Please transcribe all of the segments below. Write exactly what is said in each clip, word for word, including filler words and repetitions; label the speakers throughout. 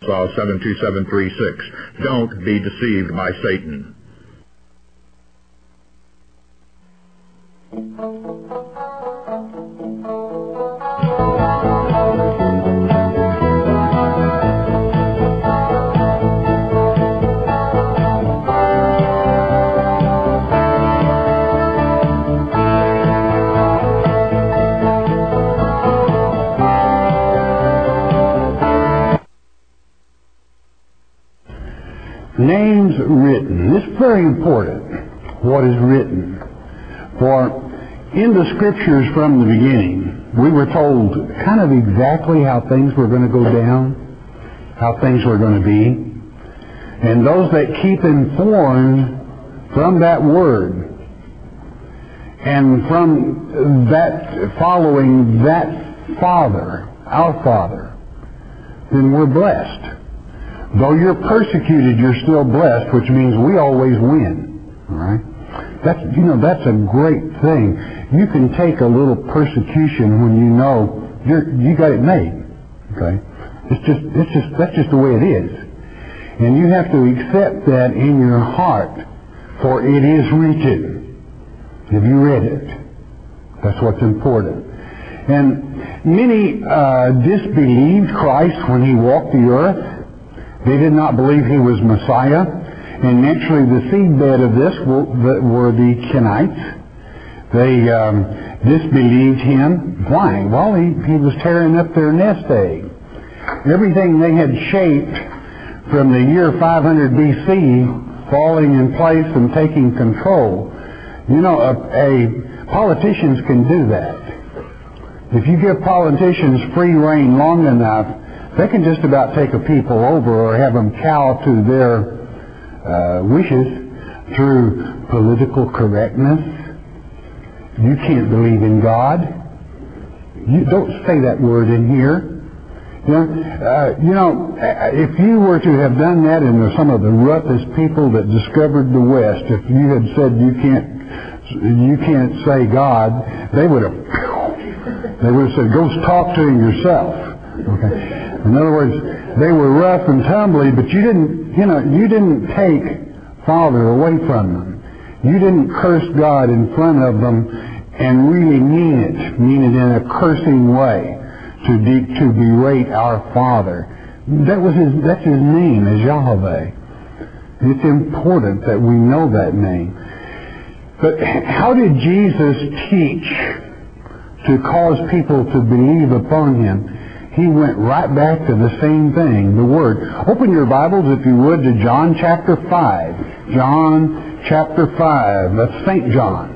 Speaker 1: seven two seven three six. Don't be deceived by Satan.
Speaker 2: Names written. This is very important, what is written. For in the Scriptures from the beginning, we were told kind of exactly how things were going to go down, how things were going to be. And those that keep informed from that Word, and from that, following that Father, our Father, then we're blessed. Though you're persecuted, you're still blessed, which means we always win. All right? That's, you know, that's a great thing. You can take a little persecution when you know you're, you got it made. Okay? It's just, it's just, that's just the way it is. And you have to accept that in your heart, for it is written. Have you read it? That's what's important. And many uh, disbelieved Christ when he walked the earth. They did not believe he was Messiah. And naturally the seedbed of this were, were the Kenites. They um, disbelieved him. Why? Well, he, he was tearing up their nest egg. Everything they had shaped from the year five hundred B C falling in place and taking control. You know, a, a politicians can do that. If you give politicians free rein long enough, they can just about take a people over or have them cow to their uh, wishes through political correctness. You can't believe in God. You don't say that word in here. You know, uh, you know, if you were to have done that in some of the roughest people that discovered the West, if you had said you can't, you can't say God, they would have, they would have said, go talk to him yourself. Okay. In other words, they were rough and tumbly, but you didn't, you know, you didn't take Father away from them. You didn't curse God in front of them and really mean it, mean it in a cursing way to de- to berate our Father. That was his, that's his name, is Yahweh. It's important that we know that name. But how did Jesus teach to cause people to believe upon him? He went right back to the same thing, the Word. Open your Bibles, if you would, to John chapter five. John chapter five. That's Saint John.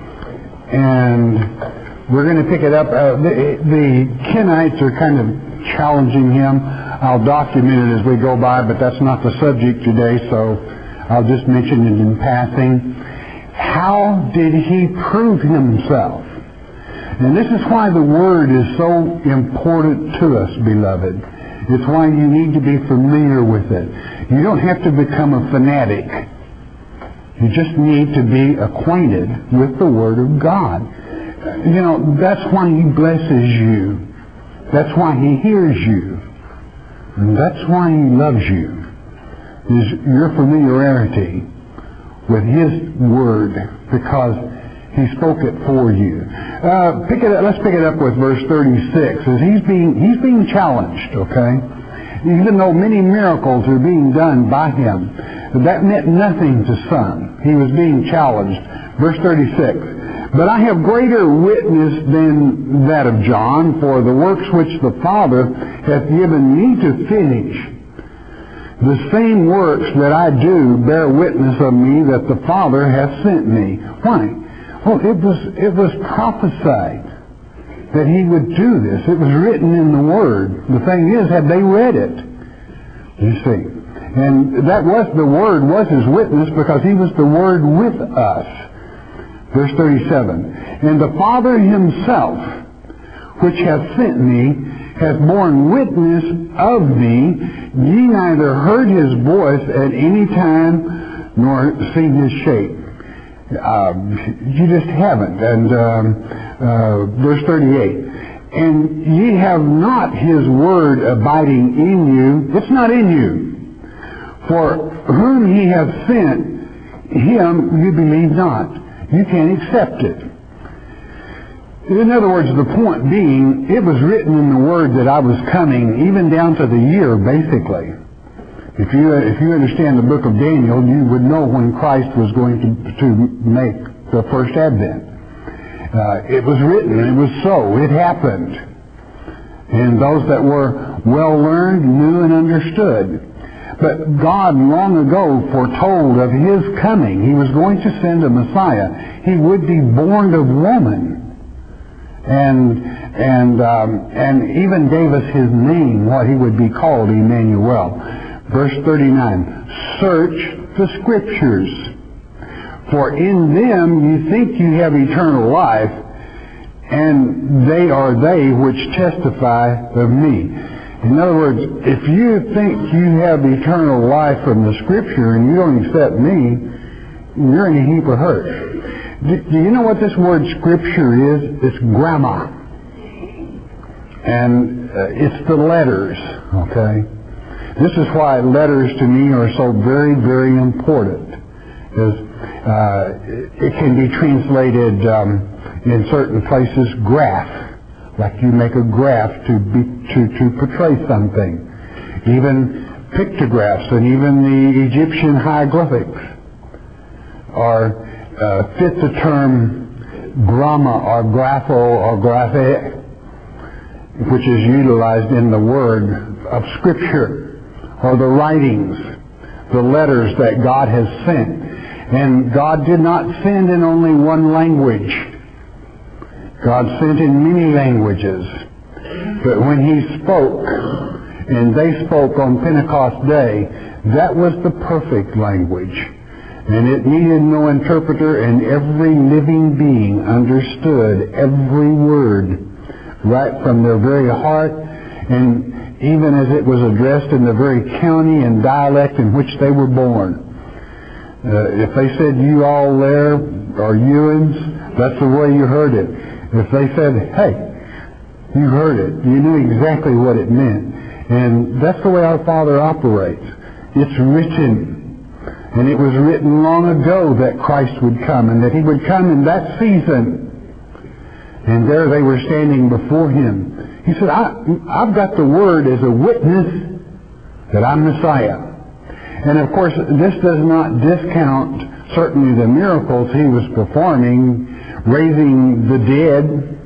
Speaker 2: And we're going to pick it up. Uh, the, the Kenites are kind of challenging him. I'll document it as we go by, but that's not the subject today, so I'll just mention it in passing. How did he prove himself? And this is why the Word is so important to us, beloved. It's why you need to be familiar with it. You don't have to become a fanatic. You just need to be acquainted with the Word of God. You know, that's why he blesses you. That's why he hears you. And that's why he loves you. Is your familiarity with his Word, because he spoke it for you. Uh, pick it up, let's pick it up with verse thirty-six. As he's being he's being challenged, okay? Even though many miracles are being done by him, that meant nothing to some. He was being challenged. Verse thirty-six. But I have greater witness than that of John, for the works which the Father hath given me to finish, the same works that I do bear witness of me that the Father hath sent me. Why? Well, it was it was prophesied that he would do this. It was written in the Word. The thing is, had they read it, you see, and that was the Word was his witness, because he was the Word with us. Verse thirty-seven. And the Father himself, which hath sent me, hath borne witness of me. Ye neither heard his voice at any time, nor seen his shape. Uh, you just haven't. And um, uh, verse thirty-eight. and ye have not his word abiding in you, it's not in you. For whom he hath sent, him you believe not. You can't accept it. In other words, the point being, it was written in the Word that I was coming, even down to the year, basically. If you if you understand the book of Daniel, you would know when Christ was going to, to make the first advent. Uh, it was written, it was so, it happened. And those that were well learned knew and understood. But God long ago foretold of his coming. He was going to send a Messiah. He would be born of woman. And and um, and even gave us his name, what he would be called, Emmanuel. Verse thirty-nine, search the Scriptures, for in them you think you have eternal life, and they are they which testify of me. In other words, if you think you have eternal life from the Scripture and you don't accept me, you're in a heap of hurt. Do, do you know what this word Scripture is? It's grammar. And uh, it's the letters, okay? This is why letters to me are so very, very important. Because uh, it can be translated um, in certain places graph. Like you make a graph to be to, to portray something. Even pictographs and even the Egyptian hieroglyphics are uh, fit the term gramma or grapho or graphe, which is utilized in the word of Scripture, or the writings, the letters that God has sent. And God did not send in only one language. God sent in many languages. But when he spoke, and they spoke on Pentecost Day, that was the perfect language. And it needed no interpreter, and every living being understood every word right from their very heart, and even as it was addressed in the very county and dialect in which they were born. Uh, if they said you all there, or you'ins, that's the way you heard it. If they said, hey, you heard it, you knew exactly what it meant. And that's the way our Father operates. It's written. And it was written long ago that Christ would come, and that he would come in that season. And there they were standing before him. He said, I, I've got the Word as a witness that I'm Messiah. And of course, this does not discount certainly the miracles he was performing, raising the dead,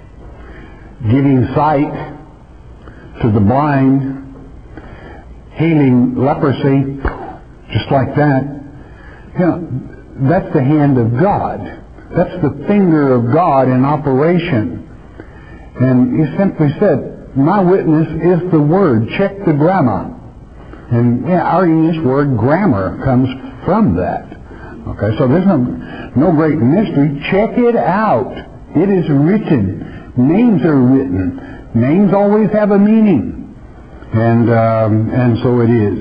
Speaker 2: giving sight to the blind, healing leprosy, just like that. You know, that's the hand of God. That's the finger of God in operation. And he simply said, my witness is the Word. Check the grammar. And yeah, our English word grammar comes from that. Okay, so there's no, no great mystery. Check it out. It is written. Names are written. Names always have a meaning. And, um, and so it is.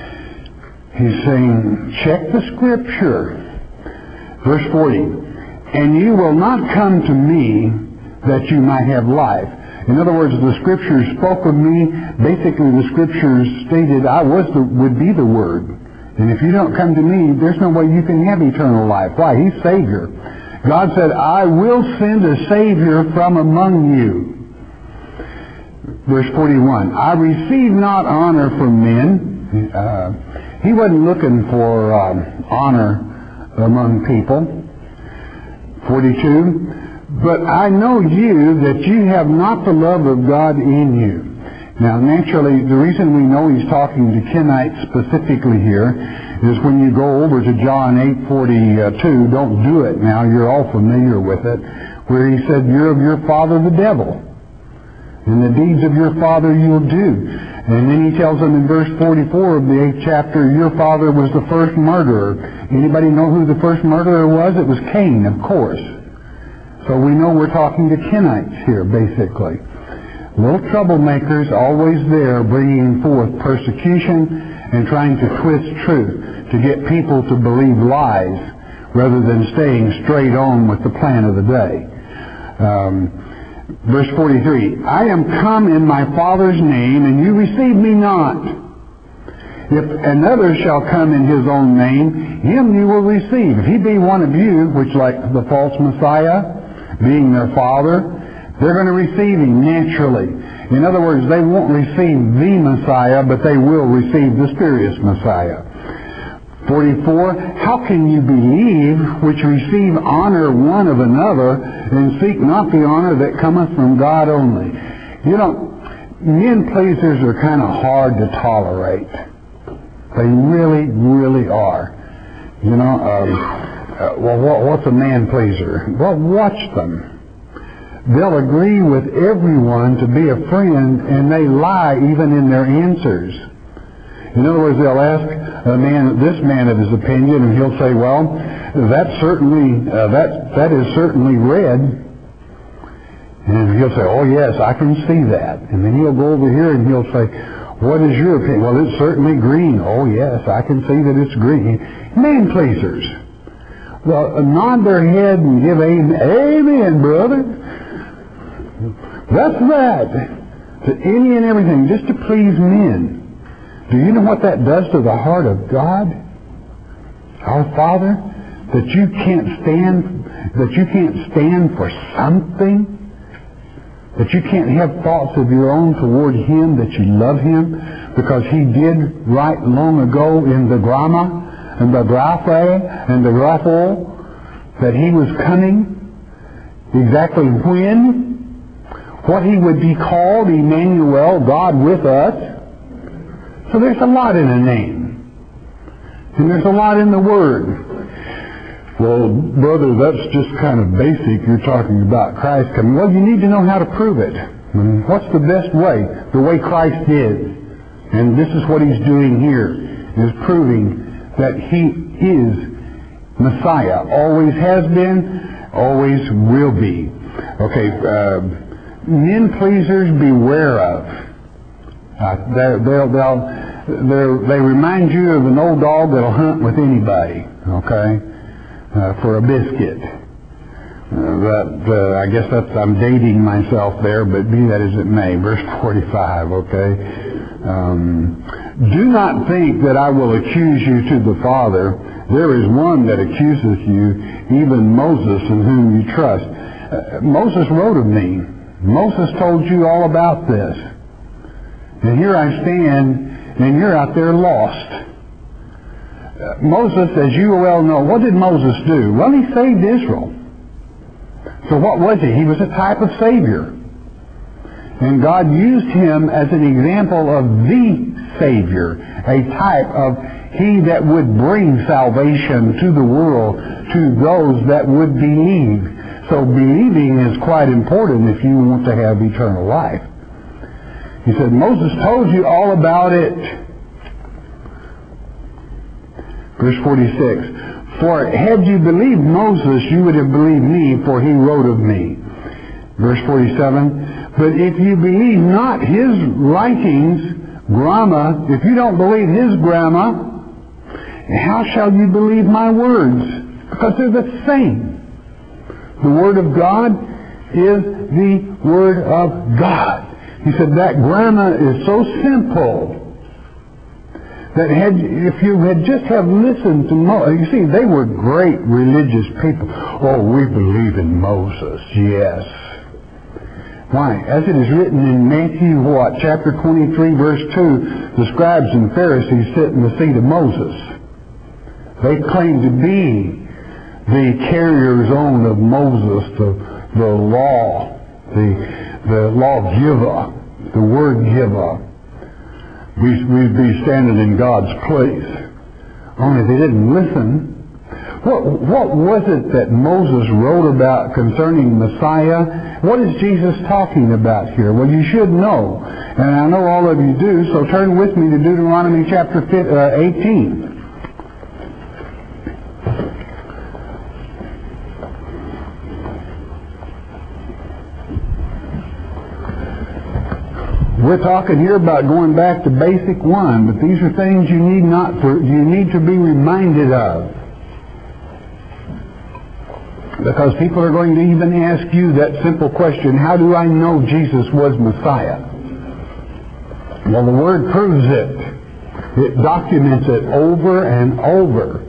Speaker 2: He's saying, check the Scripture. Verse forty. And you will not come to me that you might have life. In other words, the Scriptures spoke of me. Basically, the Scriptures stated I was the, would be the Word. And if you don't come to me, there's no way you can have eternal life. Why? He's Savior. God said, I will send a Savior from among you. Verse forty-one. I receive not honor from men. Uh, he wasn't looking for um, honor among people. forty-two. But I know you, that you have not the love of God in you. Now, naturally, the reason we know he's talking to Kenites specifically here is when you go over to John eight forty-two, don't do it now, you're all familiar with it, where he said, you're of your father the devil, and the deeds of your father you'll do. And then he tells them in verse forty-four of the eighth chapter, your father was the first murderer. Anybody know who the first murderer was? It was Cain, of course. So we know we're talking to Kenites here, basically. Little troublemakers always there bringing forth persecution and trying to twist truth to get people to believe lies rather than staying straight on with the plan of the day. Um, Verse forty-three, I am come in my Father's name, and you receive me not. If another shall come in his own name, him you will receive. If he be one of you, which like the false Messiah, being their father, they're going to receive him naturally. In other words, they won't receive the Messiah, but they will receive the spurious Messiah. forty-four, how can you believe which receive honor one of another, and seek not the honor that cometh from God only? You know, men pleasers are kind of hard to tolerate. They really, really are. You know, um, uh, well, what, what's a man pleaser? Well, watch them. They'll agree with everyone to be a friend, and they lie even in their answers. In other words, they'll ask a man, this man of his opinion, and he'll say, well, that's certainly, uh, that, that is certainly red. And he'll say, oh yes, I can see that. And then he'll go over here and he'll say, what is your opinion? Well, it's certainly green. Oh yes, I can see that it's green. Man pleasers. Well, nod their head and give amen. Amen, brother. That's that. To any and everything, just to please men. Do you know what that does to the heart of God? Our Father? That you can't stand, that you can't stand for something? That you can't have thoughts of your own toward Him, that you love Him, because He did right long ago in the Grama, and the Graphe, and the Rapho, that He was coming, exactly when, what He would be called, Emmanuel, God with us. So there's a lot in a name. And there's a lot in the Word. Well, brother, that's just kind of basic. You're talking about Christ coming. Well, you need to know how to prove it. And what's the best way? The way Christ did. And this is what He's doing here, is proving that He is Messiah. Always has been, always will be. Okay, uh, men pleasers beware of. Uh, they'll, they'll, they'll, they remind you of an old dog that'll hunt with anybody, okay, uh, for a biscuit. Uh, that, uh, I guess that's, I'm dating myself there, but be that as it may. Verse forty-five, okay. Um, do not think that I will accuse you to the Father. There is one that accuseth you, even Moses, in whom you trust. Uh, Moses wrote of me. Moses told you all about this. And here I stand, and you're out there lost. Uh, Moses, as you well know, what did Moses do? Well, he saved Israel. So what was he? He was a type of Savior. And God used him as an example of the Savior, a type of He that would bring salvation to the world, to those that would believe. So believing is quite important if you want to have eternal life. He said, Moses told you all about it. Verse forty-six, for had you believed Moses, you would have believed me, for he wrote of me. Verse forty-seven, but if you believe not his writings, Grama, if you don't believe his Grama, how shall you believe my words? Because they're the same. The Word of God is the Word of God. He said that Grama is so simple that had, if you had just have listened to Moses, you see, they were great religious people. Oh, we believe in Moses, yes. Why? As it is written in Matthew, what? Chapter twenty-three, verse two, the scribes and Pharisees sit in the seat of Moses. They claim to be the carriers on of Moses, the, the law, the the lawgiver, the word giver. We, we'd be standing in God's place. Only they didn't listen. What, what was it that Moses wrote about concerning Messiah? What is Jesus talking about here? Well, you should know. And I know all of you do, so turn with me to Deuteronomy chapter eighteen. We're talking here about going back to basic one, but these are things you need not for, you need to be reminded of. Because people are going to even ask you that simple question, how do I know Jesus was Messiah? Well, the Word proves it. It documents it over and over.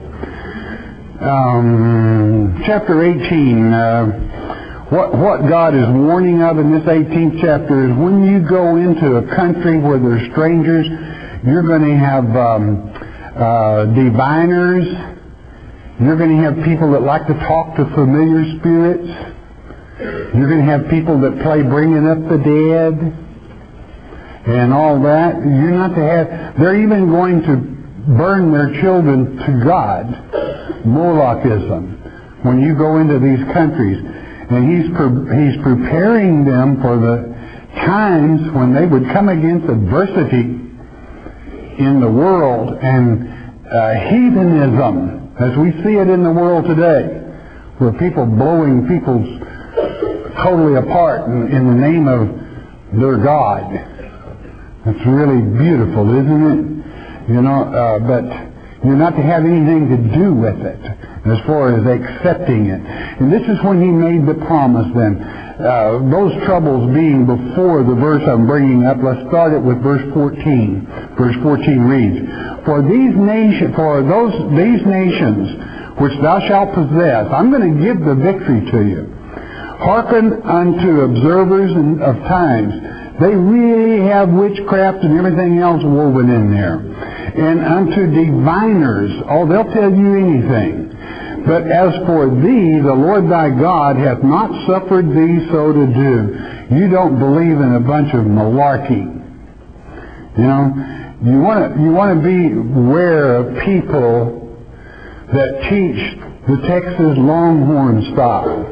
Speaker 2: Um, chapter eighteen, uh, what, what God is warning of in this eighteenth chapter is when you go into a country where there's strangers, you're going to have um, uh, diviners. You're going to have people that like to talk to familiar spirits. You're going to have people that play bringing up the dead and all that. You're not to have... They're even going to burn their children to God. Molochism. When you go into these countries. And he's, pre- he's preparing them for the times when they would come against adversity in the world and uh, heathenism. As we see it in the world today, where people blowing people totally apart in, in the name of their God. That's really beautiful, isn't it? You know, uh, but you're not to have anything to do with it as far as accepting it. And this is when he made the promise then. Uh, those troubles being before the verse I'm bringing up, let's start it with verse fourteen. Verse fourteen reads, For these nation, for those these nations which thou shalt possess, I'm going to give the victory to you. Hearken unto observers of times. They really have witchcraft and everything else woven in there. And unto diviners, oh, they'll tell you anything. But as for thee, the Lord thy God hath not suffered thee so to do. You don't believe in a bunch of malarkey. You know, you want to you want to be aware of people that teach the Texas Longhorn style.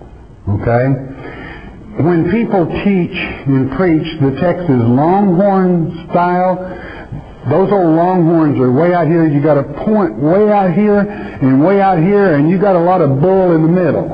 Speaker 2: Okay? When people teach and preach the Texas Longhorn style, those old Longhorns are way out here. You got a point way out here and way out here, and you got a lot of bull in the middle.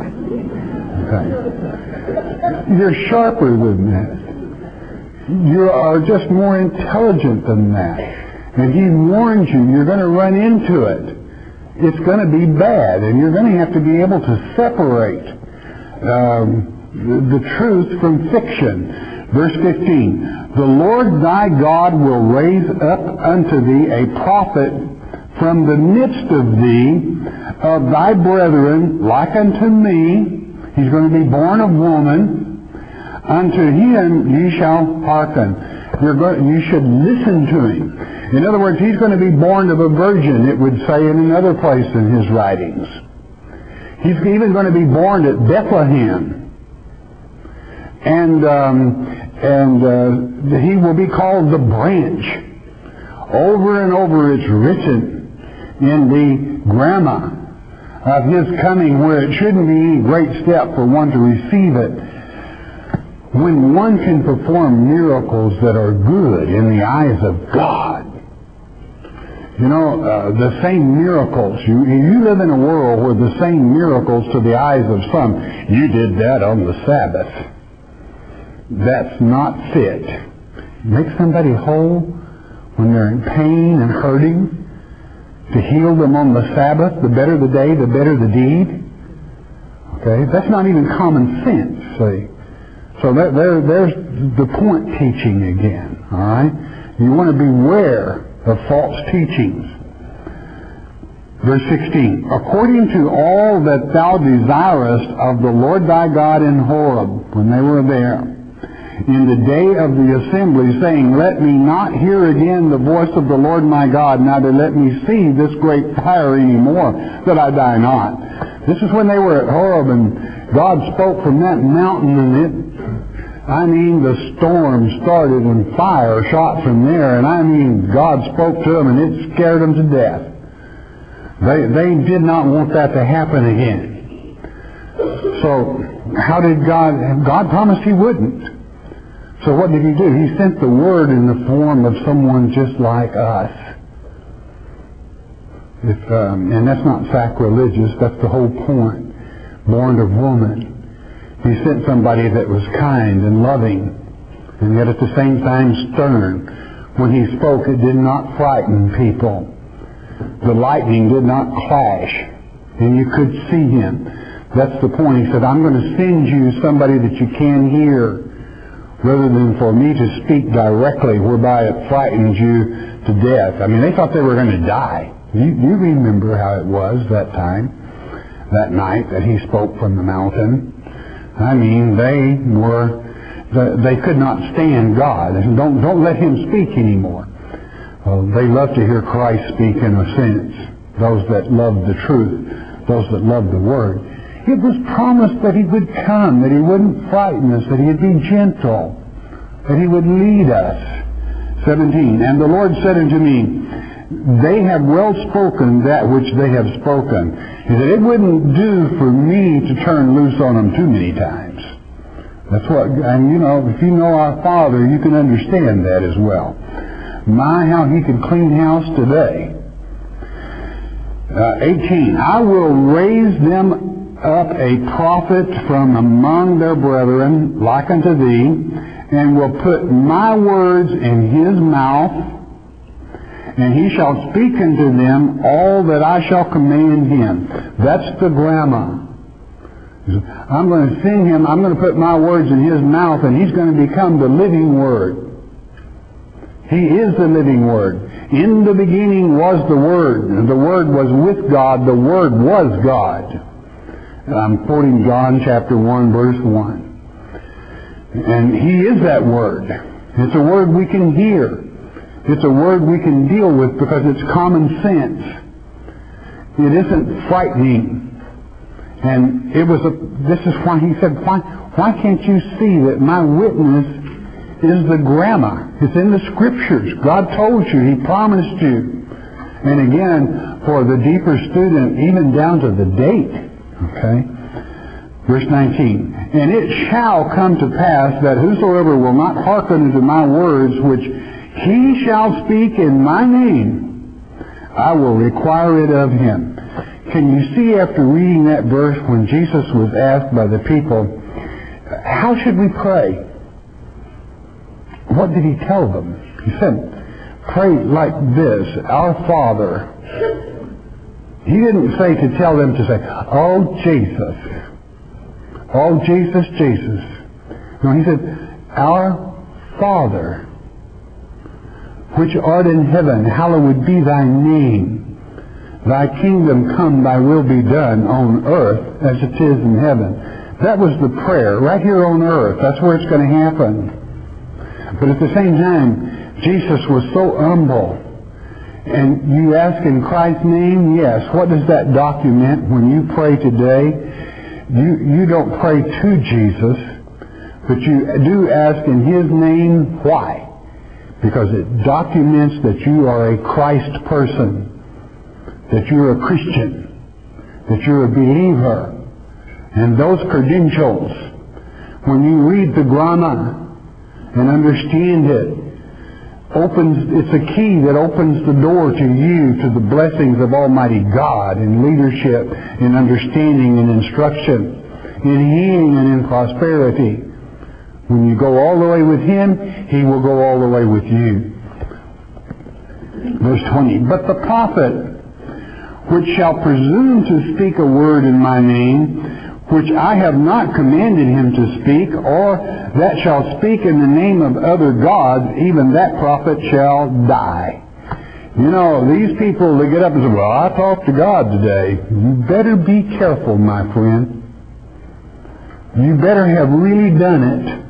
Speaker 2: Okay. You're sharper than that. You are just more intelligent than that. And he warns you, you're going to run into it. It's going to be bad, and you're going to have to be able to separate um, the, the truth from fiction. Verse fifteen, The Lord thy God will raise up unto thee a prophet from the midst of thee, of thy brethren, like unto me. He's going to be born of woman. Unto him ye shall hearken. You're going, you should listen to him. In other words, he's going to be born of a virgin, it would say in another place in his writings. He's even going to be born at Bethlehem. And um, and uh, he will be called the branch. Over and over it's written in the grammar of his coming, where it shouldn't be any great step for one to receive it. When one can perform miracles that are good in the eyes of God. You know, uh, the same miracles. You, you live in a world where the same miracles to the eyes of some. You did that on the Sabbath. That's not fit. Make somebody whole when they're in pain and hurting. To heal them on the Sabbath, the better the day, the better the deed. Okay? That's not even common sense, see. So there, there, there's the point teaching again. All right? You want to beware of false teachings. Verse sixteen, According to all that thou desirest of the Lord thy God in Horeb, when they were there, in the day of the assembly, saying, Let me not hear again the voice of the Lord my God, neither let me see this great fire any more, that I die not. This is when they were at Horeb, and God spoke from that mountain, and it, I mean, the storm started, and fire shot from there, and I mean, God spoke to them, and it scared them to death. They, they did not want that to happen again. So, how did God, God promised He wouldn't. So what did He do? He sent the Word in the form of someone just like us. If, um, and that's not sacrilegious, that's the whole point. Born of woman. He sent somebody that was kind and loving, and yet at the same time stern. When He spoke, it did not frighten people. The lightning did not clash, and you could see Him. That's the point. He said, I'm going to send you somebody that you can hear, rather than for me to speak directly, whereby it frightens you to death. I mean, they thought they were going to die. You, you remember how it was that time, that night that he spoke from the mountain. I mean, they were, they could not stand God. Don't, don't let him speak anymore. Well, they love to hear Christ speak in a sense. Those that love the truth, those that love the Word. It was promised that he would come, that he wouldn't frighten us, that he would be gentle, that he would lead us. seventeen, and the Lord said unto me, they have well spoken that which they have spoken. He said, it wouldn't do for me to turn loose on them too many times. That's what, and you know, if you know our Father, you can understand that as well. My, how he could clean house today. Uh, eighteen, I will raise them up a prophet from among their brethren, like unto thee, and will put my words in his mouth, and he shall speak unto them all that I shall command him. That's the grammar. I'm going to send him, I'm going to put my words in his mouth, and he's going to become the living Word. He is the living Word. In the beginning was the Word, and the Word was with God, the Word was God. I'm quoting John chapter one, verse one. And he is that Word. It's a Word we can hear. It's a Word we can deal with because it's common sense. It isn't frightening. And it was a, this is why he said, why, why can't you see that my witness is the grammar? It's in the Scriptures. God told you. He promised you. And again, for the deeper student, even down to the date. Okay? Verse nineteen. And it shall come to pass that whosoever will not hearken unto my words, which he shall speak in my name, I will require it of him. Can you see after reading that verse when Jesus was asked by the people, how should we pray? What did he tell them? He said, pray like this, Our Father. He didn't say to tell them to say, Oh, Jesus. Oh, Jesus, Jesus. No, he said, Our Father, which art in heaven, hallowed be thy name. Thy kingdom come, thy will be done on earth as it is in heaven. That was the prayer, right here on earth. That's where it's going to happen. But at the same time, Jesus was so humble. And you ask in Christ's name, yes. What does that document when you pray today? You, you don't pray to Jesus, but you do ask in his name. Why? Because it documents that you are a Christ person. That you're a Christian, that you're a believer. And those credentials, when you read the grammar and understand it, opens, it's a key that opens the door to you to the blessings of Almighty God in leadership, in understanding and instruction, in healing and in prosperity. When you go all the way with him, he will go all the way with you. Verse twenty, but the prophet which shall presume to speak a word in my name, which I have not commanded him to speak, or that shall speak in the name of other gods, even that prophet shall die. You know, these people, they get up and say, well, I talked to God today. You better be careful, my friend. You better have really done it.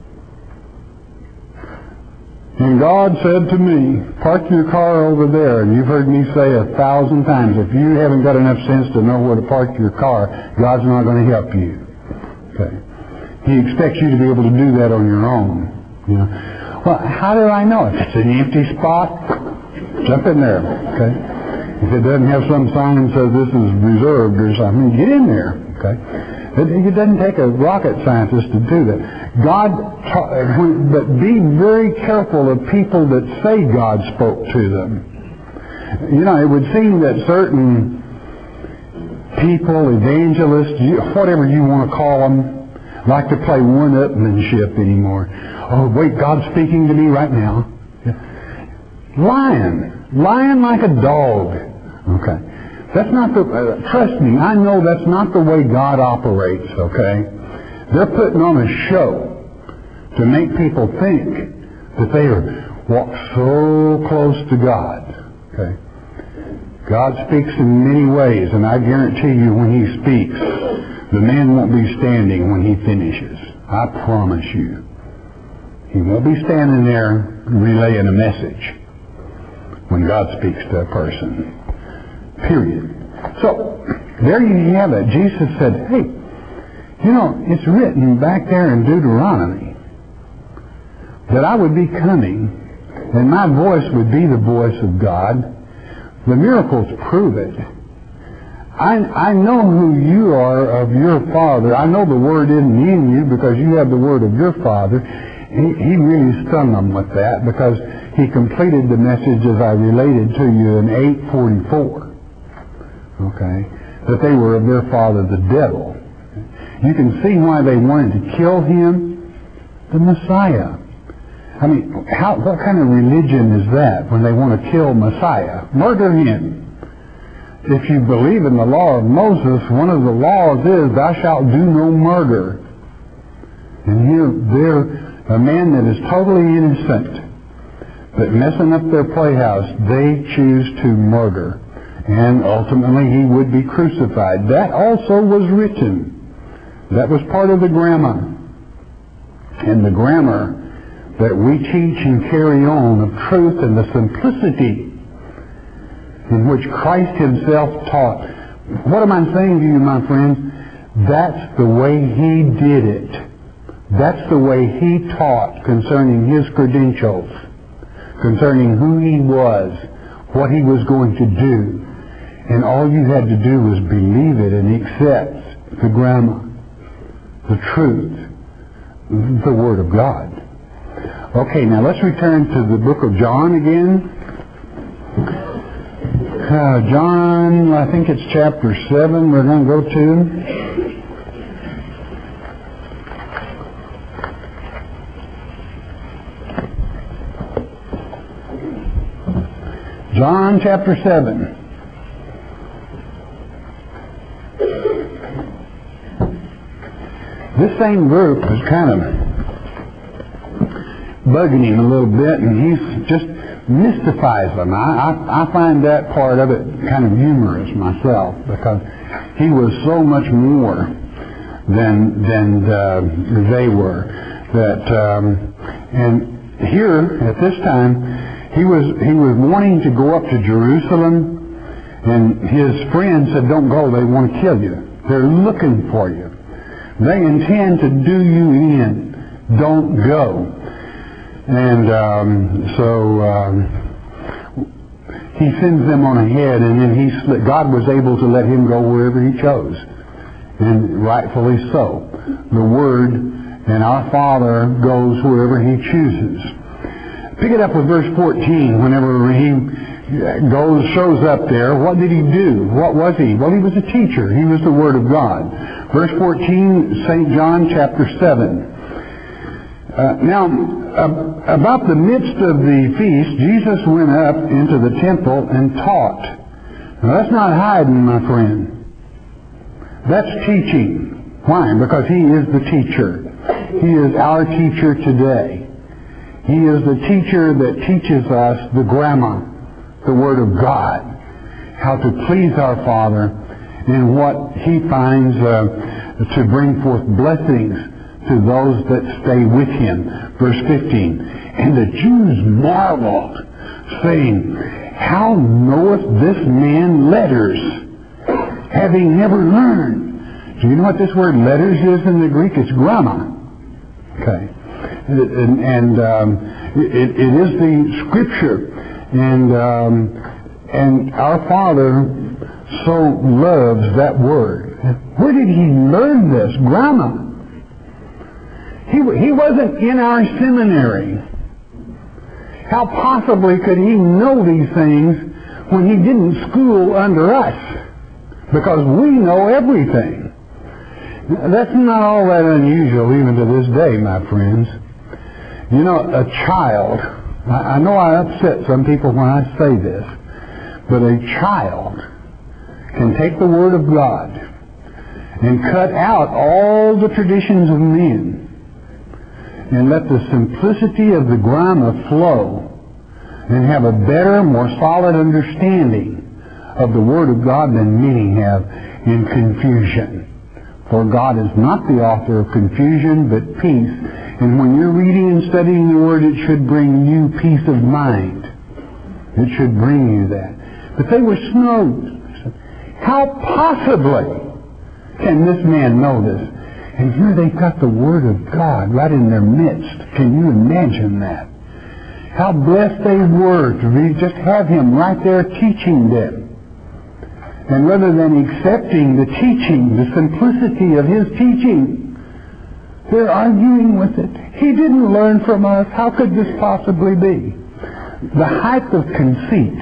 Speaker 2: And God said to me, park your car over there. And you've heard me say a thousand times, if you haven't got enough sense to know where to park your car, God's not going to help you. Okay. He expects you to be able to do that on your own. You know. Well, how do I know? If it's an empty spot, jump in there. Okay. If it doesn't have some sign that says this is reserved or something, get in there. Okay. It doesn't take a rocket scientist to do that. God, but be very careful of people that say God spoke to them. You know, it would seem that certain people, evangelists, whatever you want to call them, like to play one-upmanship anymore. Oh, wait, God's speaking to me right now. Lying. Lying like a dog. Okay. That's not the, uh, trust me, I know that's not the way God operates, okay? They're putting on a show to make people think that they are walk so close to God, okay? God speaks in many ways, and I guarantee you when He speaks, the man won't be standing when He finishes. I promise you. He won't be standing there relaying a message when God speaks to a person. Period. So, there you have it. Jesus said, hey, you know, it's written back there in Deuteronomy that I would be coming and my voice would be the voice of God. The miracles prove it. I, I know who you are of your Father. I know the Word isn't in you because you have the Word of your Father. He, he really stung them with that because he completed the message as I related to you in eight forty-four. Okay? That they were of their father, the devil. You can see why they wanted to kill him, the Messiah. I mean, how, what kind of religion is that when they want to kill Messiah? Murder him. If you believe in the law of Moses, one of the laws is, thou shalt do no murder. And here, they're a man that is totally innocent, but messing up their playhouse, they choose to murder. And ultimately, he would be crucified. That also was written. That was part of the grammar. And the grammar that we teach and carry on of truth and the simplicity in which Christ Himself taught. What am I saying to you, my friends? That's the way He did it. That's the way He taught concerning His credentials, concerning who He was, what He was going to do. And all you had to do was believe it and accept the grammar, the truth, the Word of God. Okay, now let's return to the book of John again. Uh, John, I think it's chapter seven we're going to go to. John chapter seven. This same group is kind of bugging him a little bit, and he's just mystifies them. I, I, I find that part of it kind of humorous myself, because he was so much more than than uh, they were. That um, and here at this time, he was he was wanting to go up to Jerusalem, and his friends said, "Don't go. They want to kill you. They're looking for you. They intend to do you in. Don't go." And um, so um, he sends them on ahead, and then he sl- God was able to let him go wherever He chose, and rightfully so. The Word and our Father goes wherever He chooses. Pick it up with verse fourteen. Whenever He goes, shows up there, what did He do? What was He? Well, He was a teacher. He was the Word of God. Verse fourteen, Saint John chapter seven. Uh, now, uh, about the midst of the feast, Jesus went up into the temple and taught. Now, that's not hiding, my friend. That's teaching. Why? Because He is the teacher. He is our teacher today. He is the teacher that teaches us the grammar, the Word of God, how to please our Father, and what He finds uh, to bring forth blessings to those that stay with Him. Verse fifteen, and the Jews marveled, saying, how knoweth this man letters, having never learned? Do you know what this word letters is in the Greek? It's grammar. Okay. And, and um, it, it is the Scripture. And, um, and our Father so loves that word. Where did He learn this? Grammar. He, he wasn't in our seminary. How possibly could He know these things when He didn't school under us? Because we know everything. That's not all that unusual even to this day, my friends. You know, a child, I, I know I upset some people when I say this, but a child can take the Word of God and cut out all the traditions of men and let the simplicity of the grammar flow and have a better, more solid understanding of the Word of God than many have in confusion. For God is not the author of confusion, but peace. And when you're reading and studying the Word, it should bring you peace of mind. It should bring you that. But they were snowed. How possibly can this man know this? And here they've got the Word of God right in their midst. Can you imagine that? How blessed they were to be, just have Him right there teaching them. And rather than accepting the teaching, the simplicity of His teaching, they're arguing with it. He didn't learn from us. How could this possibly be? The height of conceit.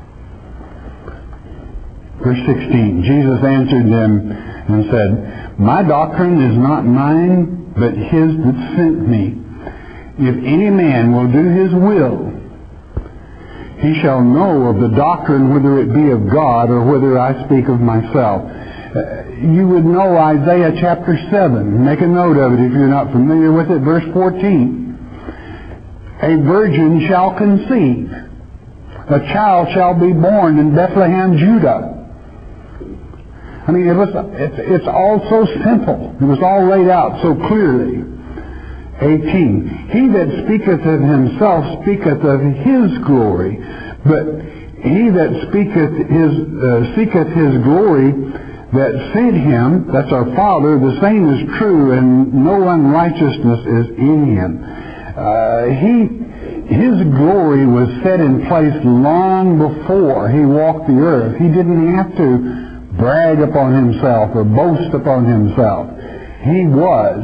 Speaker 2: Verse sixteen, Jesus answered them and said, My doctrine is not mine, but His that sent me. If any man will do His will, he shall know of the doctrine, whether it be of God or whether I speak of myself. Uh, you would know Isaiah chapter seven. Make a note of it if you're not familiar with it. Verse fourteen. A virgin shall conceive. A child shall be born in Bethlehem, Judah. I mean, it was, it's, it's all so simple. It was all laid out so clearly. eighteen. He that speaketh of himself speaketh of his glory, but he that speaketh his, uh, seeketh his glory that sent him, that's our Father, the same is true, and no unrighteousness is in him. Uh, he, his glory was set in place long before he walked the earth. He didn't have to brag upon himself or boast upon himself. He was.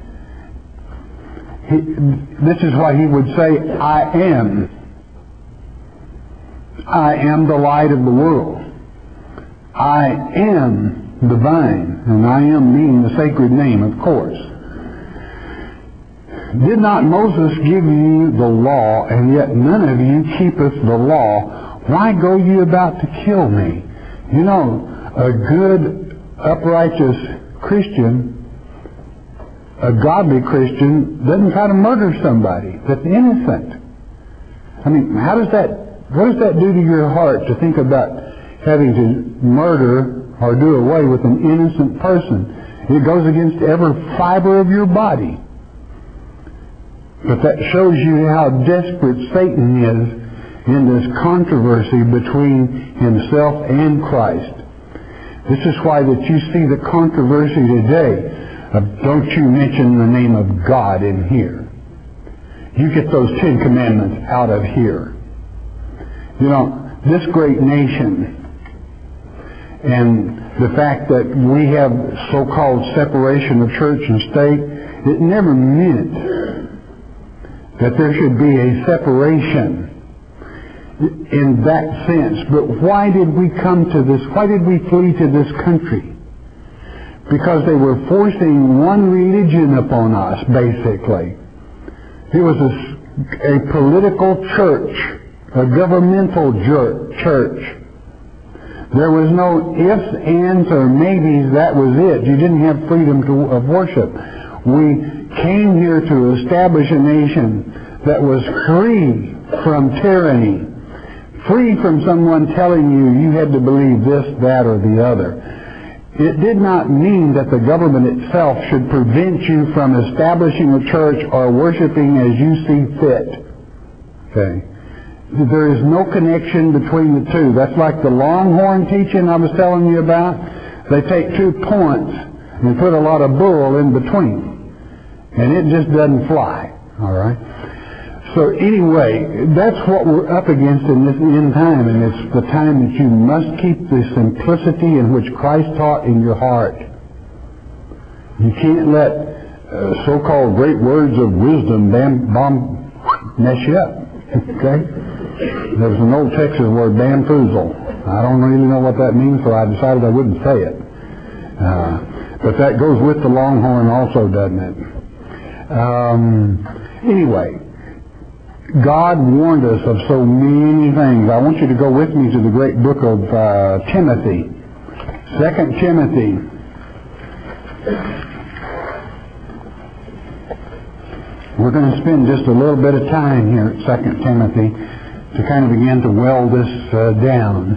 Speaker 2: He, this is why he would say, I am. I am the light of the world. I am the vine, and I am meaning the sacred name, of course. Did not Moses give you the law, and yet none of you keepeth the law? Why go you about to kill me? You know, a good, upright Christian, a godly Christian, doesn't try to murder somebody that's innocent. I mean, how does that, what does that do to your heart to think about having to murder or do away with an innocent person? It goes against every fiber of your body. But that shows you how desperate Satan is in this controversy between himself and Christ. This is why that you see the controversy today of don't you mention the name of God in here. You get those Ten Commandments out of here. You know, this great nation and the fact that we have so-called separation of church and state, it never meant that there should be a separation in that sense. But why did we come to this? Why did we flee to this country? Because they were forcing one religion upon us, basically. It was a, a political church, a governmental church. There was no ifs, ands, or maybes. That was it. You didn't have freedom to, of worship. We came here to establish a nation that was free from tyranny, free from someone telling you you had to believe this, that, or the other. It did not mean that the government itself should prevent you from establishing a church or worshiping as you see fit. Okay. There is no connection between the two. That's like the Longhorn teaching I was telling you about. They take two points and put a lot of bull in between. And it just doesn't fly. All right? So anyway, that's what we're up against in this end time, and it's the time that you must keep the simplicity in which Christ taught in your heart. You can't let uh, so-called great words of wisdom bam, bomb, mess you up. Okay? There's an old Texas word, bamboozle. I don't really know what that means, so I decided I wouldn't say it. Uh, but that goes with the Longhorn also, doesn't it? Um, anyway, God warned us of so many things. I want you to go with me to the great book of uh, Timothy, Second Timothy. We're going to spend just a little bit of time here at Second Timothy to kind of begin to weld this uh, down.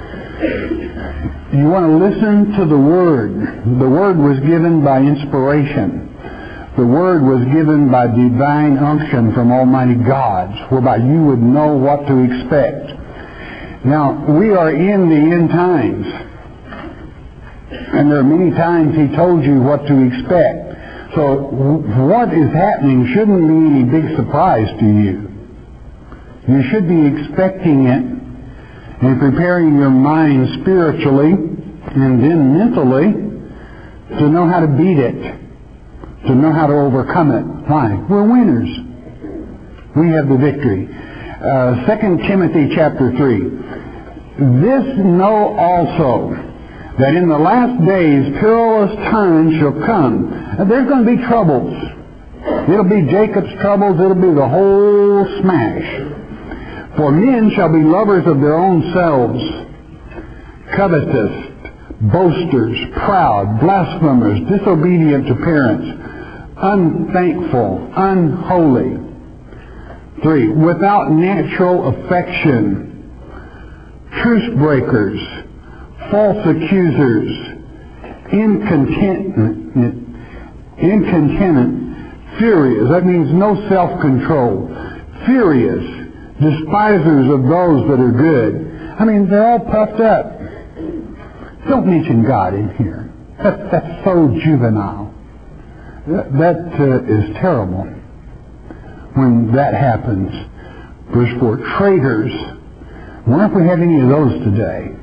Speaker 2: You want to listen to the Word. The Word was given by inspiration. The Word was given by divine unction from Almighty God, whereby you would know what to expect. Now, we are in the end times. And there are many times He told you what to expect. So what is happening shouldn't be any big surprise to you. You should be expecting it and preparing your mind spiritually and then mentally to know how to beat it, to know how to overcome it. Why? We're winners. We have the victory. Uh, Second Timothy chapter three. This know also, that in the last days perilous times shall come. And there's going to be troubles. It'll be Jacob's troubles. It'll be the whole smash. For men shall be lovers of their own selves, covetous, boasters, proud, blasphemers, disobedient to parents, unthankful, unholy. Three, without natural affection, truce breakers, false accusers, incontinent, incontinent, furious. That means no self-control. Furious, despisers of those that are good. I mean, they're all puffed up. Don't mention God in here. That, that's so juvenile. That, that uh, is terrible when that happens. Verse four, traitors. I wonder if we have any of those today.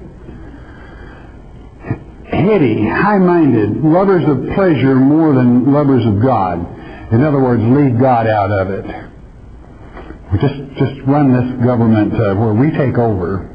Speaker 2: Heady, high-minded, lovers of pleasure more than lovers of God. In other words, leave God out of it. We just just run this government uh, where we take over.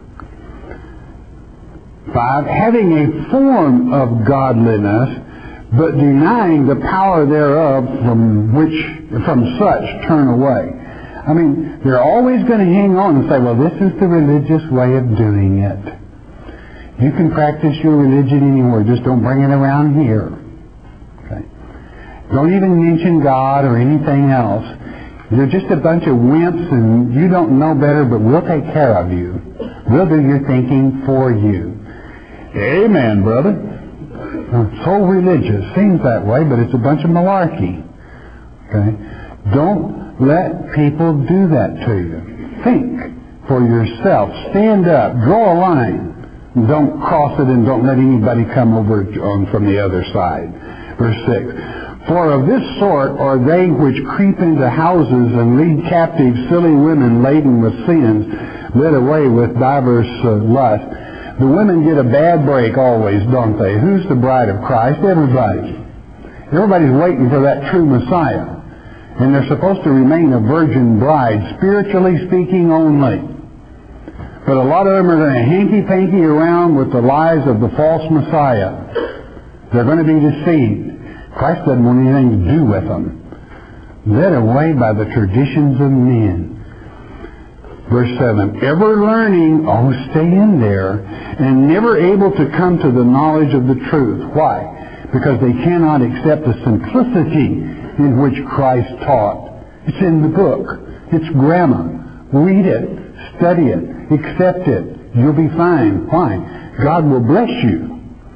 Speaker 2: Five, having a form of godliness, but denying the power thereof, from which from such turn away. I mean, they're always going to hang on and say, well, this is the religious way of doing it. You can practice your religion anywhere, just don't bring it around here. Okay? Don't even mention God or anything else. You're just a bunch of wimps and you don't know better, but we'll take care of you. We'll do your thinking for you. Amen, brother. So religious. Seems that way, but it's a bunch of malarkey. Okay? Don't let people do that to you. Think for yourself. Stand up. Draw a line. Don't cross it and don't let anybody come over on from the other side. Verse six. For of this sort are they which creep into houses and lead captive silly women laden with sins, led away with divers uh, lusts. The women get a bad break always, don't they? Who's the bride of Christ? Everybody. Everybody's waiting for that true Messiah. And they're supposed to remain a virgin bride, spiritually speaking only. But a lot of them are going to hanky-panky around with the lies of the false Messiah. They're going to be deceived. Christ doesn't want anything to do with them. Led away by the traditions of men. Verse seven, ever learning, oh, stay in there, and never able to come to the knowledge of the truth. Why? Because they cannot accept the simplicity in which Christ taught. It's in the book. It's grammar. Read it. Study it. Accept it. You'll be fine. Why? God will bless you.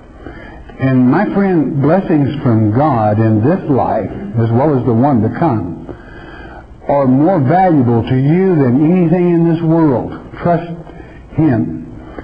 Speaker 2: And my friend, blessings from God in this life, as well as the one to come, are more valuable to you than anything in this world. Trust Him.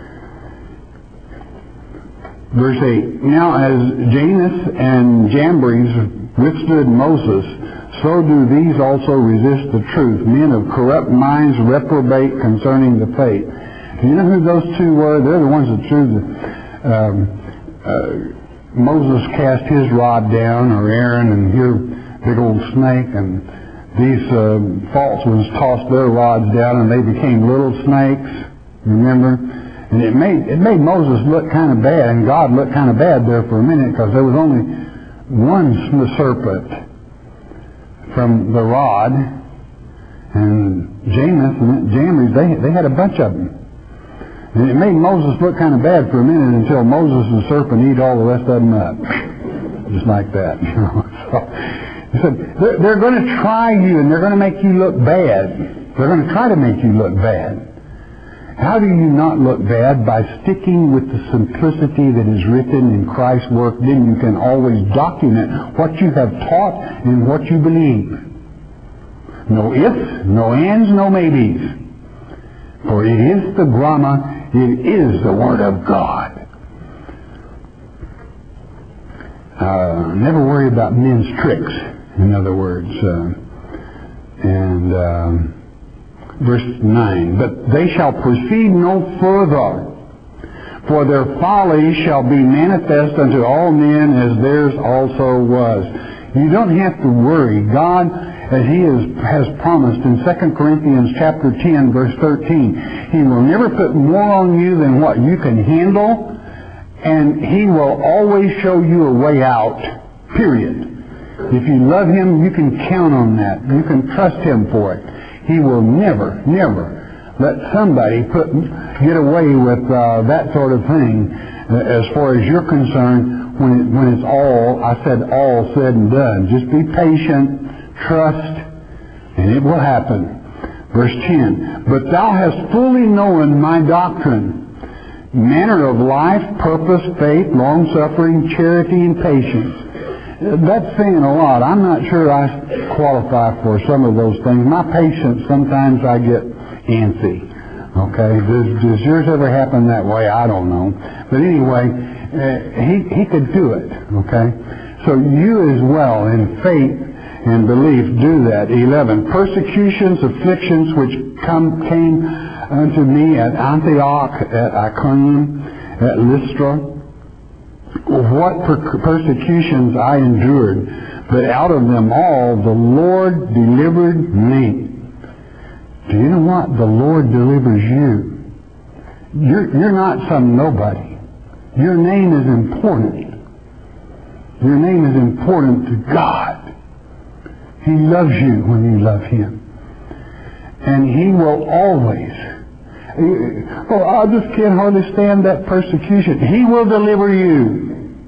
Speaker 2: Verse eight, now as Jannes and Jambres withstood Moses, so do these also resist the truth. Men of corrupt minds reprobate concerning the faith. Do you know who those two were? They're the ones that threw the... Um, uh, Moses cast his rod down, or Aaron, and here, big old snake, and these uh, false ones tossed their rods down, and they became little snakes, remember? And it made it made Moses look kind of bad, and God looked kind of bad there for a minute, because there was only one serpent from the rod, and Jannes and Jambres, they, they had a bunch of them. And it made Moses look kind of bad for a minute until Moses and the serpent eat all the rest of them up. Just like that. So, he said, they're, they're going to try you and they're going to make you look bad. They're going to try to make you look bad. How do you not look bad? By sticking with the simplicity that is written in Christ's work. Then you can always document what you have taught and what you believe. No ifs, no ands, no maybes. For it is the grammar, it is the Word of God. Uh, never worry about men's tricks, in other words. Uh, and... Um, Verse nine, but they shall proceed no further, for their folly shall be manifest unto all men, as theirs also was. You don't have to worry. God, as He is, has promised in Second Corinthians chapter ten, verse thirteen, He will never put more on you than what you can handle, and He will always show you a way out, period. If you love Him, you can count on that. You can trust Him for it. He will never, never let somebody put get away with uh, that sort of thing uh, as far as you're concerned when, it, when it's all, I said all said and done. Just be patient, trust, and it will happen. Verse ten, but thou hast fully known my doctrine, manner of life, purpose, faith, long-suffering, charity, and patience. That's saying a lot. I'm not sure I qualify for some of those things. My patience, sometimes I get antsy. Okay? Does, does yours ever happen that way? I don't know. But anyway, uh, he, he could do it. Okay? So you as well, in faith and belief, do that. eleven. Persecutions, afflictions, which come came unto me at Antioch, at Iconium, at Lystra. What per- persecutions I endured, but out of them all the Lord delivered me. Do you know what? The Lord delivers you. You're, you're not some nobody. Your name is important. Your name is important to God. He loves you when you love Him. And He will always... Oh, I just can't hardly stand that persecution. He will deliver you.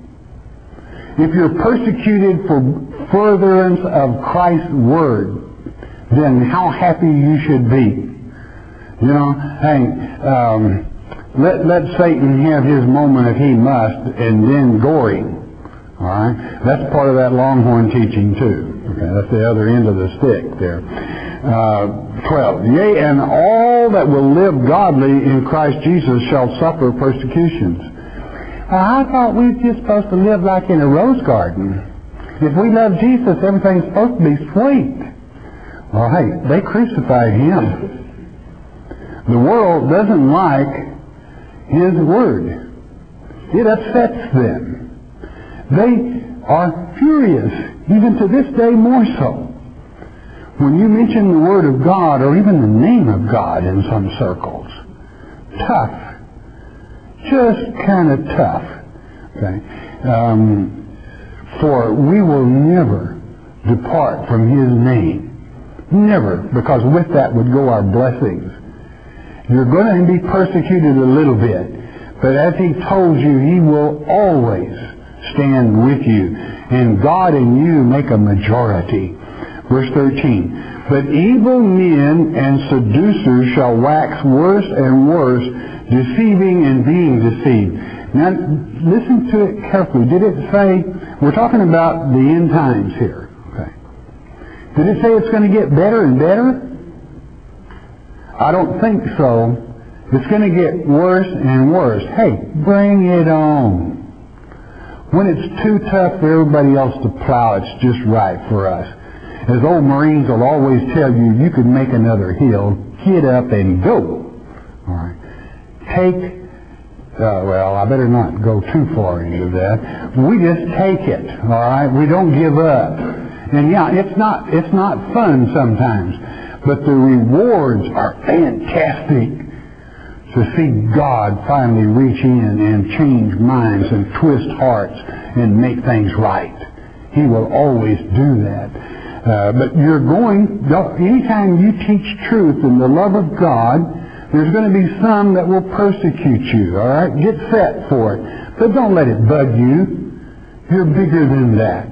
Speaker 2: If you're persecuted for furtherance of Christ's Word, then how happy you should be. You know, hey, um, let, let Satan have his moment if he must, and then go him. All right? That's part of that Longhorn teaching, too. Okay, that's the other end of the stick there. Uh, twelve. Yea, and all that will live godly in Christ Jesus shall suffer persecutions. Uh, I thought we were just supposed to live like in a rose garden. If we love Jesus, everything's supposed to be sweet. Well, hey, they crucified Him. The world doesn't like His Word. It upsets them. They are furious, even to this day more so, when you mention the Word of God or even the name of God in some circles. Tough. Just kind of tough. Okay? Um, for we will never depart from His name. Never, because with that would go our blessings. You're going to be persecuted a little bit, but as He told you, He will always stand with you. And God and you make a majority. Verse thirteen. But evil men and seducers shall wax worse and worse, deceiving and being deceived. Now, listen to it carefully. Did it say, we're talking about the end times here. Okay. Did it say it's going to get better and better? I don't think so. It's going to get worse and worse. Hey, bring it on. When it's too tough for everybody else to plow, it's just right for us. As old Marines will always tell you, you can make another hill. Get up and go. All right. Take, uh, well, I better not go too far into that. We just take it. All right. We don't give up. And yeah, it's not it's not fun sometimes, but the rewards are fantastic. To see God finally reach in and change minds and twist hearts and make things right. He will always do that. Uh, but you're going, anytime you teach truth and the love of God, There's going to be some that will persecute you, all right? Get set for it. But don't let it bug you. You're bigger than that.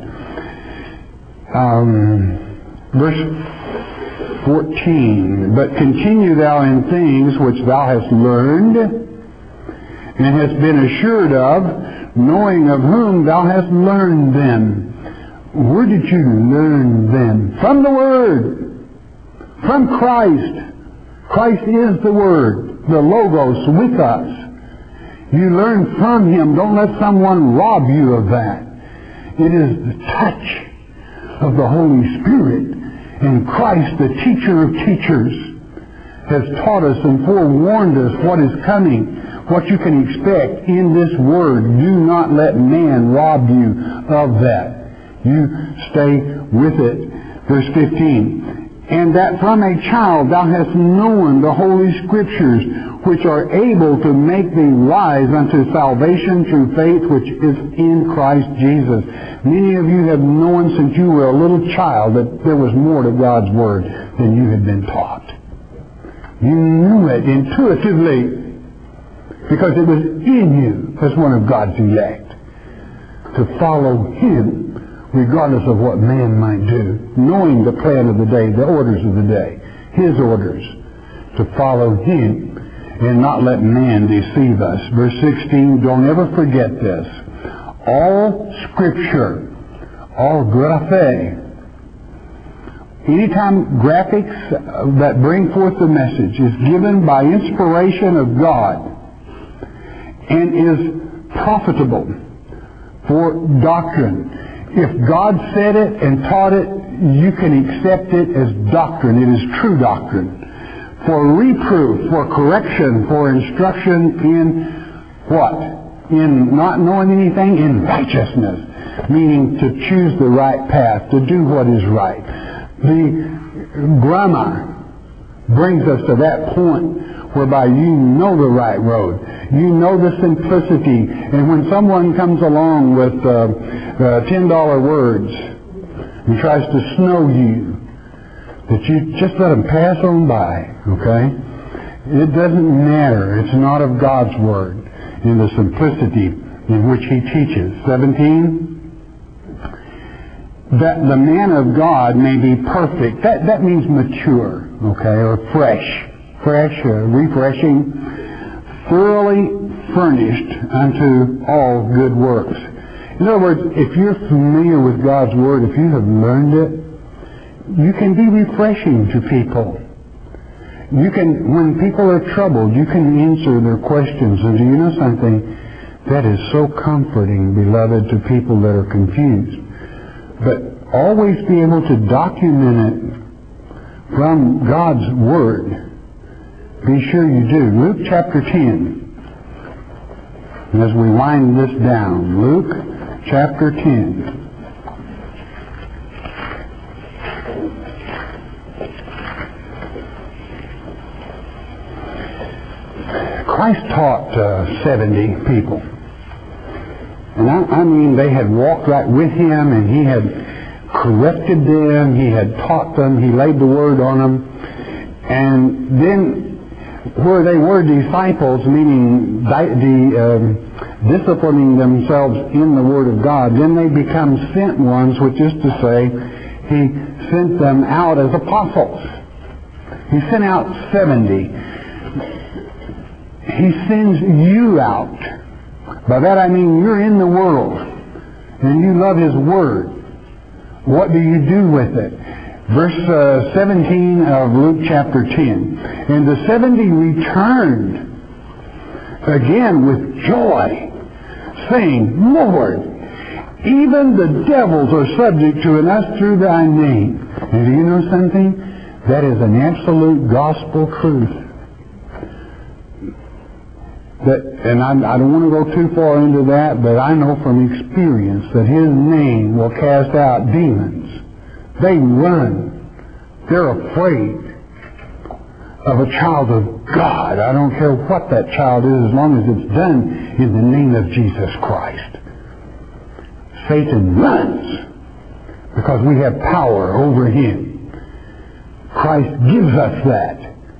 Speaker 2: Um, verse fourteen, but continue thou in things which thou hast learned and hast been assured of, knowing of whom thou hast learned them. Where did you learn them? From the Word. From Christ. Christ is the Word, the Logos with us. You learn from Him. Don't let someone rob you of that. It is the touch of the Holy Spirit. And Christ, the teacher of teachers, has taught us and forewarned us what is coming, what you can expect in this Word. Do not let man rob you of that. You stay with it. Verse fifteen. And that from a child thou hast known the Holy Scriptures, which are able to make thee wise unto salvation through faith which is in Christ Jesus. Many of you have known since you were a little child that there was more to God's Word than you had been taught. You knew it intuitively because it was in you as one of God's elect to follow Him regardless of what man might do, knowing the plan of the day, the orders of the day, His orders, to follow Him and not let man deceive us. Verse sixteen, don't ever forget this. All Scripture, all graphe, anytime graphics that bring forth the message is given by inspiration of God and is profitable for doctrine. If God said it and taught it, you can accept it as doctrine. It is true doctrine. For reproof, for correction, for instruction in what? In not knowing anything? In righteousness. Meaning to choose the right path, to do what is right. The grammar brings us to that point whereby you know the right road. You know the simplicity. And when someone comes along with uh, uh, ten dollar words and tries to snow you, that you just let them pass on by, okay? It doesn't matter. It's not of God's Word in the simplicity in which He teaches. seventeen, that the man of God may be perfect. That, that means mature, okay, or fresh. Fresh, uh, refreshing, thoroughly furnished unto all good works. In other words, if you're familiar with God's Word, if you have learned it, you can be refreshing to people. You can, when people are troubled, you can answer their questions. And do you know something? That is so comforting, beloved, to people that are confused. But always be able to document it from God's Word. Be sure you do. Luke chapter ten. As we wind this down, Luke chapter ten. Christ taught uh, seventy people. And I, I mean, they had walked right with Him, and He had corrected them, He had taught them, He laid the Word on them. And then where they were disciples, meaning di- the, um, disciplining themselves in the Word of God, then they become sent ones, which is to say, He sent them out as apostles. He sent out seventy. He sends you out. By that I mean you're in the world and you love His Word. What do you do with it? Verse uh, seventeen of Luke chapter ten. And the seventy returned again with joy, saying, Lord, even the devils are subject to us through Thy name. And do you know something? That is an absolute gospel truth. That, and I, I don't want to go too far into that, but I know from experience that His name will cast out demons. They run. They're afraid of a child of God. I don't care what that child is, as long as it's done in the name of Jesus Christ. Satan runs because we have power over him. Christ gives us that.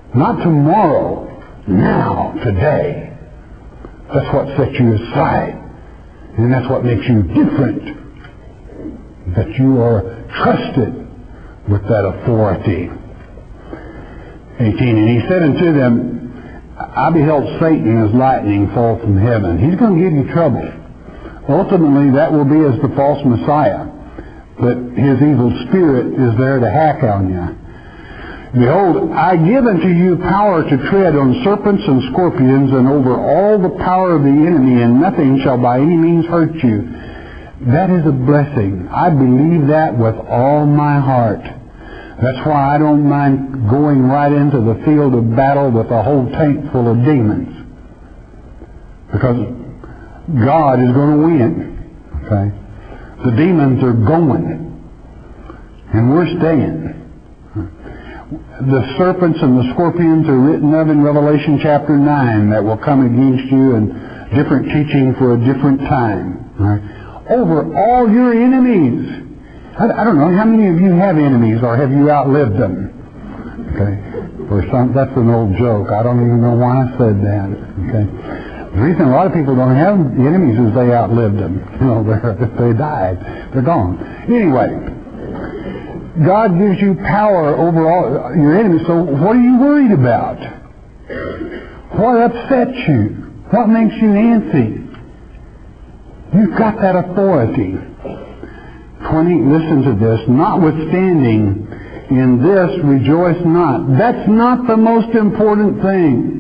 Speaker 2: Not tomorrow. Now. Today. That's what sets you aside. And that's what makes you different. That you are trusted with that authority. eighteen, and he said unto them, I beheld Satan as lightning fall from heaven. He's going to give you trouble. Ultimately, that will be as the false Messiah. But his evil spirit is there to hack on you. Behold, I give unto you power to tread on serpents and scorpions and over all the power of the enemy, and nothing shall by any means hurt you. That is a blessing. I believe that with all my heart. That's why I don't mind going right into the field of battle with a whole tank full of demons. Because God is going to win. Okay? The demons are going. And we're staying. The serpents and the scorpions are written of in Revelation chapter nine that will come against you, and different teaching for a different time. Right? Over all your enemies. I, I don't know, how many of you have enemies, or have you outlived them? Okay. For some, that's an old joke. I don't even know why I said that. Okay. The reason a lot of people don't have enemies is they outlived them. You know, if they died, they're gone. Anyway, God gives you power over all your enemies, so what are you worried about? What upsets you? What makes you antsy? You've got that authority. twenty, listen to this. Notwithstanding, in this rejoice not. That's not the most important thing.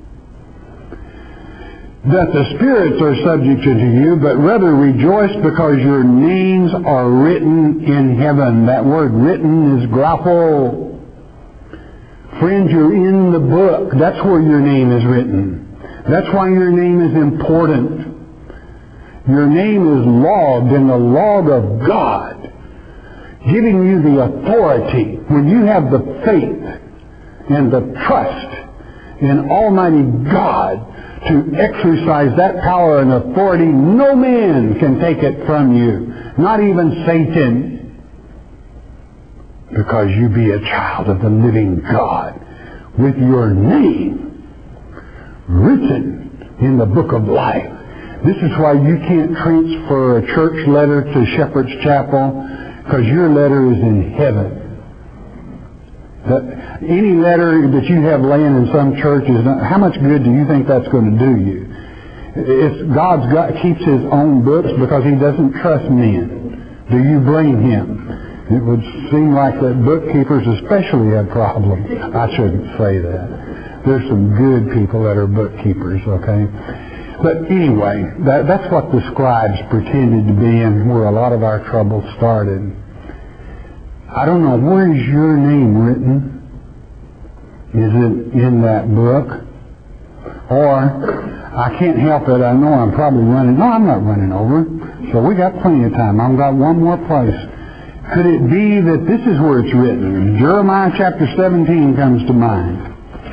Speaker 2: That the spirits are subject to you, but rather rejoice because your names are written in heaven. That word written is grapho. Friends, you're in the book. That's where your name is written. That's why your name is important. Your name is logged in the log of God, giving you the authority. When you have the faith and the trust in Almighty God to exercise that power and authority, no man can take it from you, not even Satan, because you be a child of the living God with your name written in the book of life. This is why you can't transfer a church letter to Shepherd's Chapel, because your letter is in heaven. That any letter that you have laying in some church is not, how much good do you think that's going to do you? It's God's got, keeps His own books because He doesn't trust men. Do you blame Him? It would seem like that bookkeepers especially have problems. I shouldn't say that. There's some good people that are bookkeepers, okay? But anyway, that, that's what the scribes pretended to be, and where a lot of our trouble started. I don't know, where is your name written? Is it in that book? Or, I can't help it, I know I'm probably running, no, I'm not running over, so we got plenty of time. I've got one more place. Could it be that this is where it's written? Jeremiah chapter seventeen comes to mind.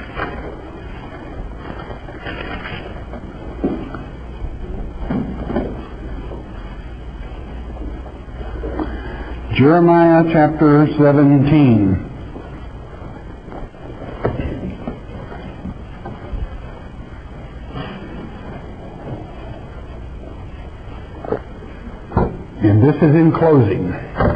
Speaker 2: Jeremiah chapter seventeen. And this is in closing.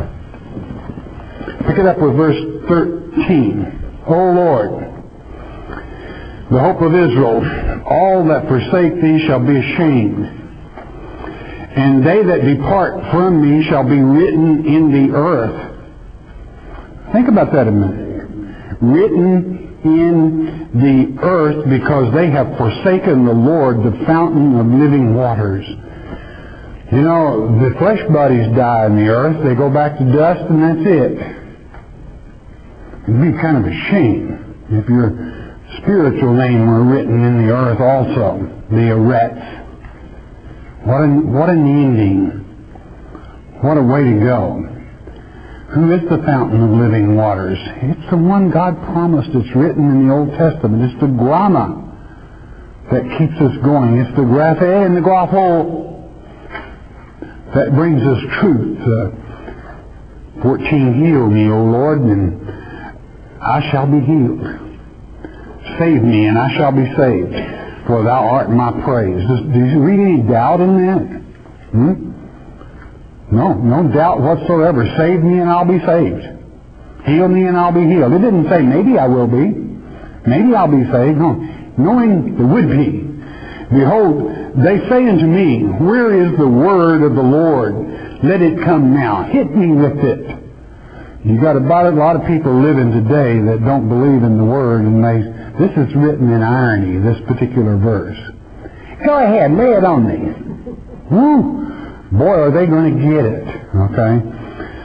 Speaker 2: Pick it up with verse thirteen. O Lord, the hope of Israel, all that forsake thee shall be ashamed. And they that depart from me shall be written in the earth. Think about that a minute. Written in the earth because they have forsaken the Lord, the fountain of living waters. You know, the flesh bodies die in the earth. They go back to dust and that's it. It'd be kind of a shame if your spiritual name were written in the earth also. The Eretz. What an, what an ending. What a way to go. Who is the fountain of living waters? It's the one God promised. It's written in the Old Testament. It's the Grama that keeps us going. It's the Graphe and the Grapho that brings us truth. Uh, fourteen, heal me, O Lord, and I shall be healed. Save me, and I shall be saved, for thou art my praise. Does, do you read any doubt in that? Hmm? No, no doubt whatsoever. Save me, and I'll be saved. Heal me, and I'll be healed. It didn't say maybe I will be. Maybe I'll be saved. No, knowing the would be. Behold, they say unto me, where is the word of the Lord? Let it come now. Hit me with it. You got about a lot of people living today that don't believe in the word, and they, this is written in irony, this particular verse. Go ahead, lay it on me. Woo! Boy, are they going to get it. Okay?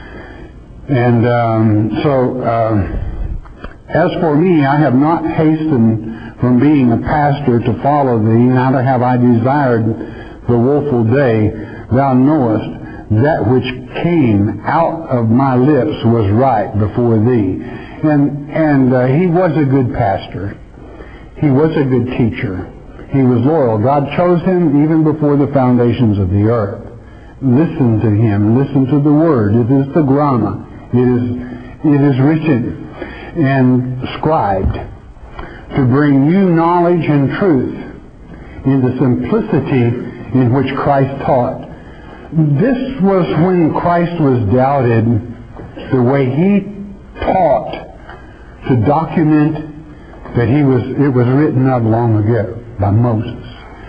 Speaker 2: And um, so, uh, as for me, I have not hastened from being a pastor to follow thee, neither have I desired the woeful day. Thou knowest that which came out of my lips was right before thee. And, and uh, he was a good pastor. He was a good teacher. He was loyal. God chose him even before the foundations of the earth. Listen to him. Listen to the word. It is the grammar. It is, it is written and scribed to bring you knowledge and truth in the simplicity in which Christ taught. This was when Christ was doubted, the way he taught to document that he was, it was written of long ago by Moses.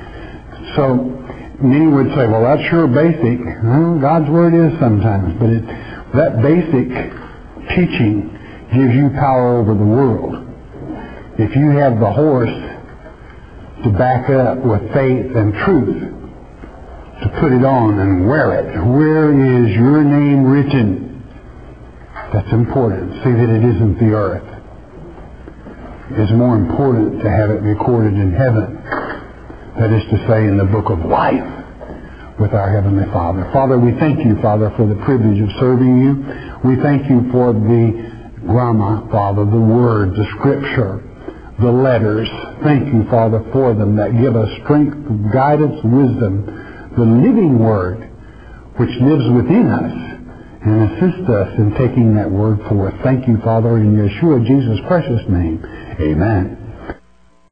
Speaker 2: So many would say, well, that's sure basic. Well, God's Word is sometimes, but it, that basic teaching gives you power over the world. If you have the horse to back up with faith and truth, to put it on and wear it, where is your name written? That's important. See that it isn't the earth. It's more important to have it recorded in heaven. That is to say, in the book of life with our Heavenly Father. Father, we thank you, Father, for the privilege of serving you. We thank you for the grammar, Father, the Word, the Scripture, the letters. Thank you, Father, for them that give us strength, guidance, wisdom, the living Word which lives within us and assists us in taking that Word forth. Thank you, Father, in Yeshua Jesus' precious name. Amen.